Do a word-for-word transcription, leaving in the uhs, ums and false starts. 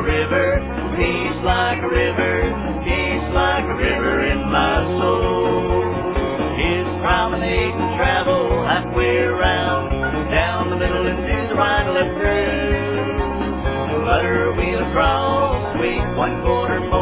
river, peace like a river, peace like a river in my soul. It's promenading travel halfway around, down the middle and to the right or left through. Butter wheel across, sweet one quarter more.